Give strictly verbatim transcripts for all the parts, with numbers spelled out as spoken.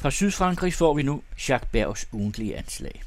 Fra Sydfrankrig får vi nu Jacques Bergs ugentlige anslag.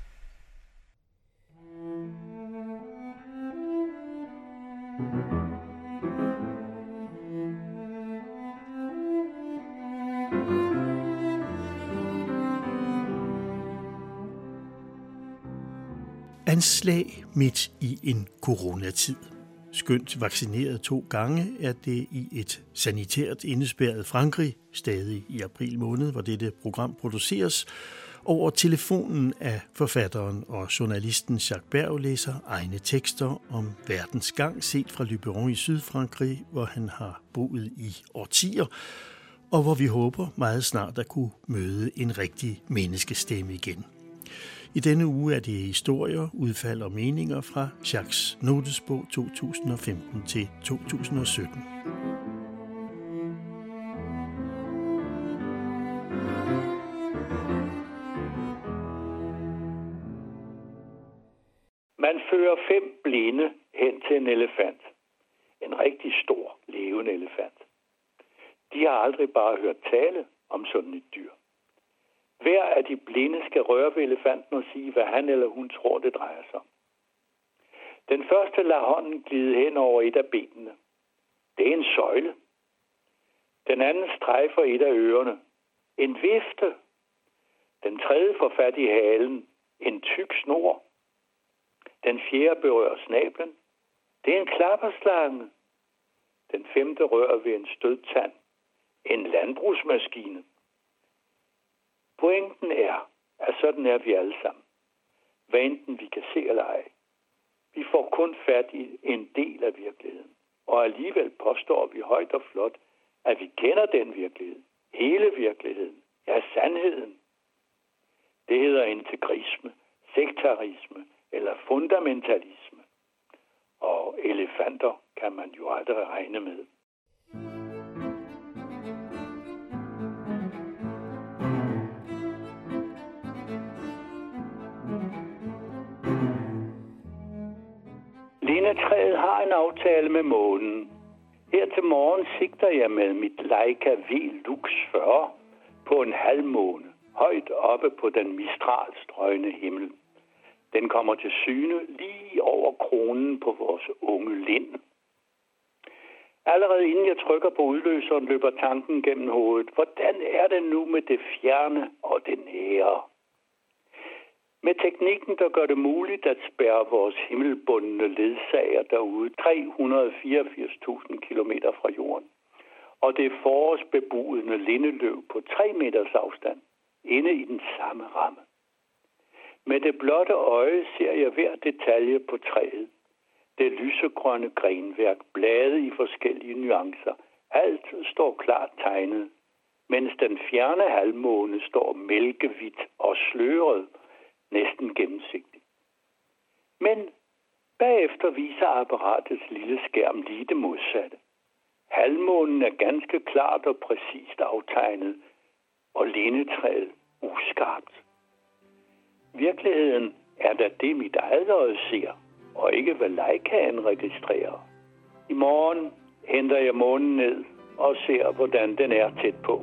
Anslag midt i en coronatid. Skønt vaccineret to gange er det i et sanitært indespærret Frankrig, stadig i april måned, hvor dette program produceres, over telefonen af forfatteren og journalisten Jacques Berg læser egne tekster om verdens gang set fra Luberon i Sydfrankrig, hvor han har boet i årtier, og hvor vi håber meget snart at kunne møde en rigtig menneskestemme igen. I denne uge er det historier, udfald og meninger fra Jacques' notesbog to tusind og femten til to tusind og sytten. Man fører fem blinde hen til en elefant. En rigtig stor, levende elefant. De har aldrig bare hørt tale om sådan et dyr. Hver af de blinde skal røre ved elefanten og sige, hvad han eller hun tror, det drejer sig om. Den første lader hånden glide hen over et af benene. Det er en søjle. Den anden strejfer et af ørerne. En vifte. Den tredje får fat i halen. En tyk snor. Den fjerde berører snablen. Det er en klapperslange. Den femte rører ved en stødtand. En landbrugsmaskine. Pointen er, at sådan er vi alle sammen. Hvad enten vi kan se eller ej. Vi får kun fat i en del af virkeligheden. Og alligevel påstår vi højt og flot, at vi kender den virkelighed. Hele virkeligheden. Ja, sandheden. Det hedder integrisme, sektarisme eller fundamentalisme. Og elefanter kan man jo aldrig regne med. Lindetræet har en aftale med månen. Her til morgen sigter jeg med mit Leica V Lux fyrre på en halvmåne, højt oppe på den mistralstrøgne himmel. Den kommer til syne lige over kronen på vores unge lind. Allerede inden jeg trykker på udløseren, løber tanken gennem hovedet. Hvordan er det nu med det fjerne og det nære? Med teknikken, der gør det muligt at spærre vores himmelbundne ledsager derude tre hundrede og fireogfirs tusind kilometer fra jorden, og det forårsbebudende lindeløv på tre meters afstand, inde i den samme ramme. Med det blotte øje ser jeg hver detalje på træet. Det lysegrønne grenværk, blade i forskellige nuancer. Alt står klart tegnet, mens den fjerne halvmåne står mælkehvidt og sløret, næsten gennemsigtig. Men bagefter viser apparatets lille skærm lige det modsatte. Halvmånen er ganske klart og præcist aftegnet, og lindetræet uskarpt. Virkeligheden er da det, mit eget øje ser, og ikke hvad Leicaen registrerer. I morgen henter jeg månen ned og ser, hvordan den er tæt på.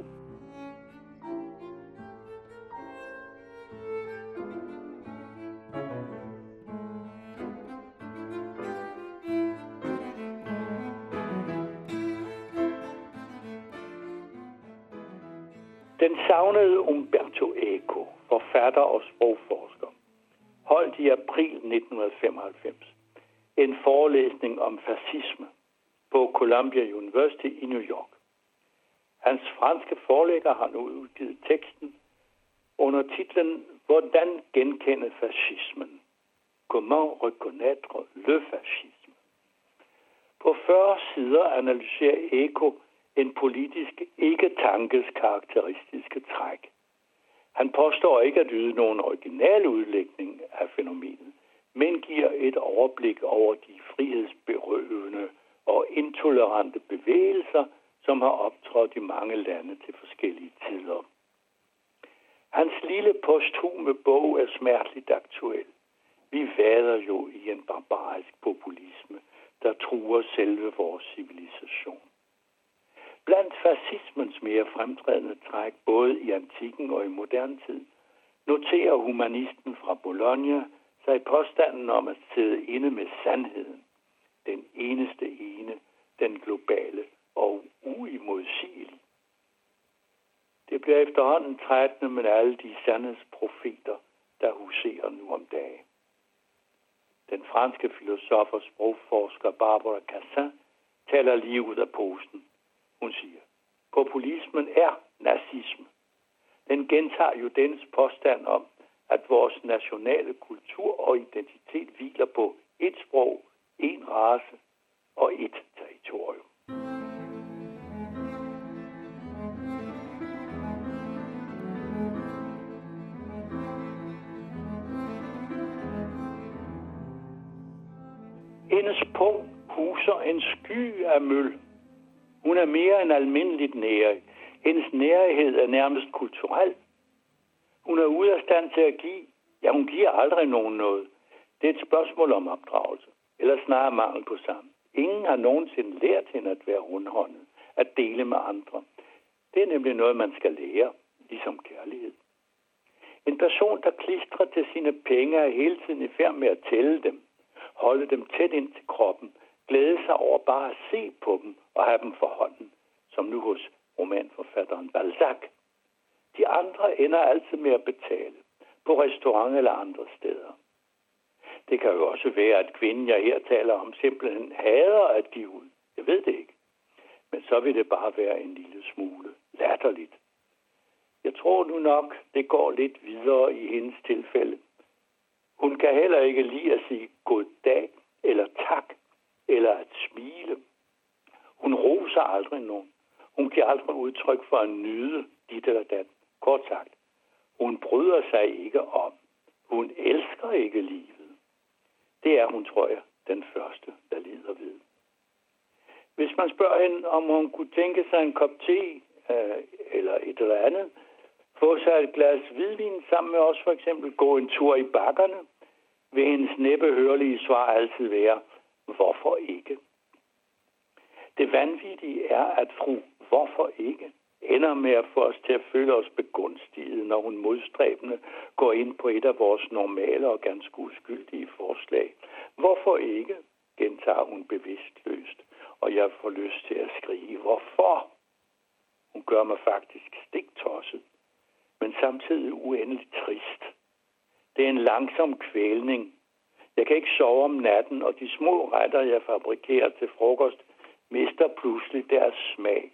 Den savnede Umberto Eco, forfatter og sprogforsker, holdt i april nitten femoghalvfems en forelæsning om fascisme på Columbia University i New York. Hans franske forlægger har nu udgivet teksten under titlen Hvordan genkende fascismen? Comment reconnaître le fascisme? På fyrre sider analyserer Eco en politisk ikke-tankes karakteristiske træk. Han påstår ikke at yde nogen original udlægning af fænomenet, men giver et overblik over de frihedsberøvende og intolerante bevægelser, som har optrådt i mange lande til forskellige tider. Hans lille posthume bog er smerteligt aktuel. Vi vader jo i en barbarisk populisme, der truer selve vores civilisation. Blandt fascismens mere fremtrædende træk, både i antikken og i moderne tid, noterer humanisten fra Bologna sig påstanden om at sidde inde med sandheden. Den eneste ene, den globale og uimodsigelige. Det bliver efterhånden trættende med alle de sandhedsprofeter, der huserer nu om dagen. Den franske filosof og sprogforsker Barbara Cassin taler lige ud af posen. Hun siger, populismen er nazisme. Den gentager jo dens påstand om, at vores nationale kultur og identitet hviler på et sprog, en race og et territorium. Hendes punkt huser en sky af møl. Hun er mere end almindeligt nærig. Hendes nærighed er nærmest kulturel. Hun er ude af stand til at give. Ja, hun giver aldrig nogen noget. Det er et spørgsmål om opdragelse. Eller snarere mangel på sammen. Ingen har nogensinde lært hende at være rundhåndet. At dele med andre. Det er nemlig noget, man skal lære. Ligesom kærlighed. En person, der klistrer til sine penge, er hele tiden i færd med at tælle dem. Holde dem tæt ind til kroppen. Glæde sig over bare at se på dem og have dem for hånden. Som nu hos romanforfatteren Balzac. De andre ender altid med at betale. På restaurant eller andre steder. Det kan jo også være, at kvinden, jeg her taler om, simpelthen hader at give ud. Jeg ved det ikke. Men så vil det bare være en lille smule latterligt. Jeg tror nu nok, det går lidt videre i hendes tilfælde. Hun kan heller ikke lide at sige goddag eller tak eller at smile. Hun roser aldrig nogen. Hun giver aldrig udtryk for at nyde dit eller dat. Kort sagt, hun bryder sig ikke om. Hun elsker ikke livet. Det er hun, tror jeg, den første, der lider ved. Hvis man spørger hende, om hun kunne tænke sig en kop te øh, eller et eller andet, få sig et glas hvidvin sammen med os, for eksempel gå en tur i bakkerne, vil hendes næppehørlige svar altid være, hvorfor ikke? Det vanvittige er, at fru hvorfor ikke ender med at få os til at føle os begunstiget, når hun modstræbende går ind på et af vores normale og ganske uskyldige forslag. Hvorfor ikke? Gentager hun bevidstløst, og jeg får lyst til at skrige, hvorfor? Hun gør mig faktisk stiktosset, men samtidig uendeligt trist. Det er en langsom kvælning. Jeg kan ikke sove om natten, og de små retter, jeg fabrikerer til frokost, mister pludselig deres smag.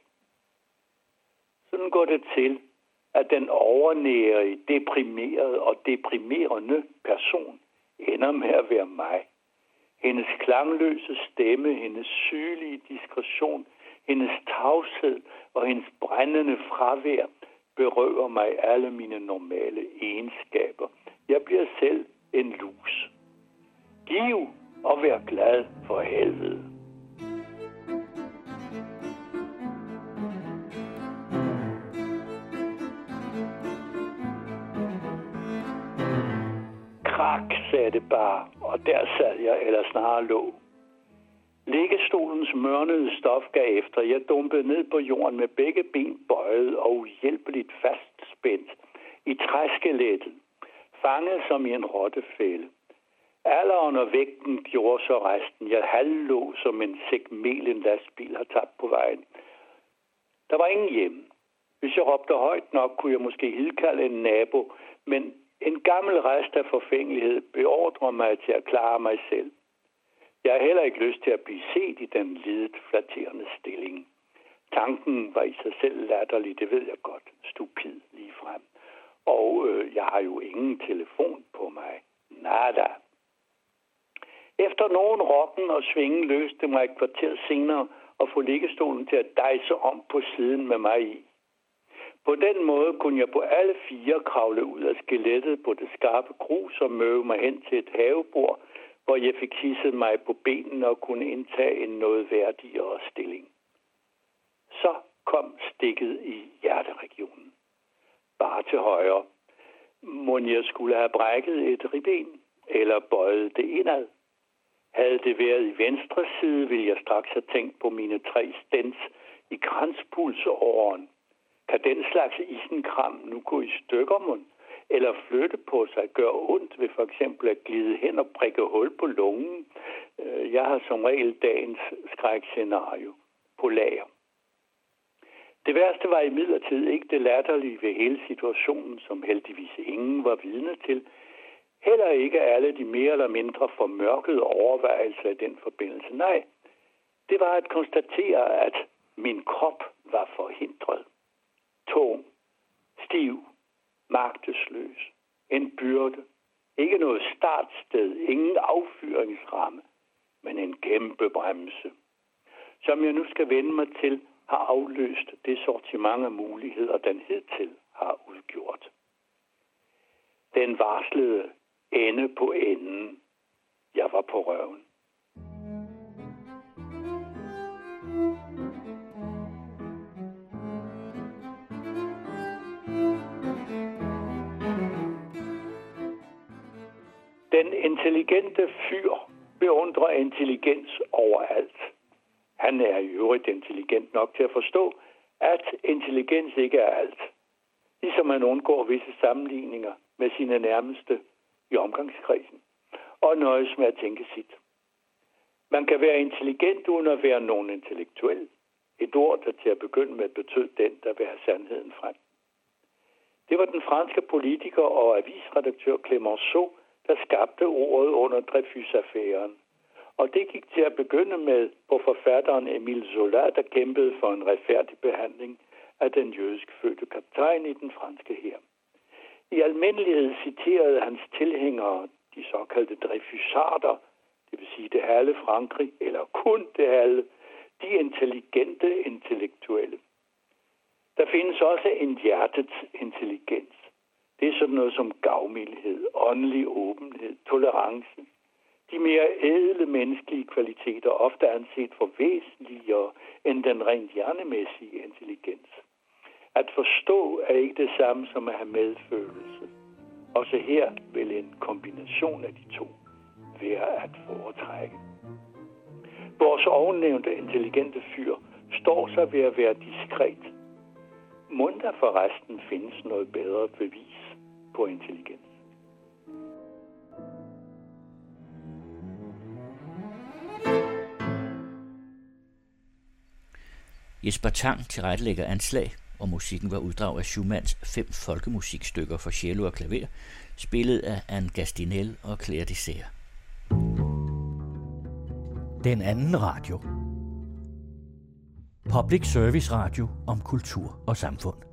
Sådan går det til, at den overnære, deprimerede og deprimerende person ender med at være mig. Hendes klangløse stemme, hendes sygelige diskretion, hendes tavshed og hendes brændende fravær berøver mig alle mine normale egenskaber. Jeg bliver selv en lus. Giv og vær glad for helvede. Krak, sagde det bare, og der sad jeg, eller snarere lå. Liggestolens mørnede stof gav efter. Jeg dumpede ned på jorden med begge ben bøjet og uhjælpeligt fastspændt i træskelettet, fanget som i en rottefælde. Alderen og vægten gjorde så resten. Jeg halvlå som en sæk mel, en lastbil har tabt på vejen. Der var ingen hjemme. Hvis jeg råbte højt nok, kunne jeg måske hidkalde en nabo, men en gammel rest af forfængelighed beordrer mig til at klare mig selv. Jeg har heller ikke lyst til at blive set i den lidet flatterende stilling. Tanken var i sig selv latterlig, det ved jeg godt. Stupid lige frem. Og øh, jeg har jo ingen telefon på mig. Nada. Efter nogen rokken og svingen løste mig et kvarter senere at få liggestolen til at dejse om på siden med mig i. På den måde kunne jeg på alle fire kravle ud af skelettet på det skarpe grus og møve mig hen til et havebord, hvor jeg fik hisset mig på benene og kunne indtage en noget værdigere stilling. Så kom stikket i hjerteregionen. Bare til højre. Mon jeg skulle have brækket et ribben eller bøjet det indad. Havde det været i venstre side, ville jeg straks have tænkt på mine tre stents i kranspulsåren. Kan den slags isenkram nu gå i stykker, mon? Eller flytte på sig, gøre ondt ved for eksempel at glide hen og prikke hul på lungen? Jeg har som regel dagens skrækscenario på lager. Det værste var imidlertid ikke det latterlige ved hele situationen, som heldigvis ingen var vidne til. Heller ikke alle de mere eller mindre formørkede overvejelser i den forbindelse. Nej, det var at konstatere, at min krop var forhindret. Tung, stiv, magtesløs, en byrde, ikke noget startsted, ingen affyringsramme, men en kæmpe bremse, som jeg nu skal vende mig til, har afløst det sortiment af muligheder, den hidtil har udgjort. Den varslede ende på enden. Jeg var på røven. Den intelligente fyr beundrer intelligens overalt. Han er i øvrigt intelligent nok til at forstå, at intelligens ikke er alt. Ligesom man undgår visse sammenligninger med sine nærmeste i omgangskredsen, og nøjes med at tænke sit. Man kan være intelligent uden at være nogen intellektuel. Et ord, der til at begynde med betød den, der vil have sandheden frem. Det var den franske politiker og avisredaktør Clemenceau, der skabte ordet under Dreyfus-affæren. Og det gik til at begynde med på forfatteren Émile Zola, der kæmpede for en retfærdig behandling af den jødisk fødte kaptajn i den franske hær. I almindelighed citerede hans tilhængere, de såkaldte Dreyfusarder, det vil sige det halve Frankrig, eller kun det halve, de intelligente intellektuelle. Der findes også en hjertets intelligens. Det er sådan noget som gavmildhed, åndelig åbenhed, tolerance. De mere ædle menneskelige kvaliteter ofte anset for væsentligere end den rent hjernemæssige intelligens. At forstå er ikke det samme som at have medfølelse. Også her vil en kombination af de to være at foretrække. Vores ovennævnte intelligente fyr står sig ved at være diskret. Må der forresten findes noget bedre bevis på intelligens? Jesper Tang tilrettelægger anslag, og musikken var uddrag af Schumanns fem folkemusikstykker for cello og klaver, spillet af Anne Gastinel og Claire Dessert. Den anden radio. Public service radio om kultur og samfund.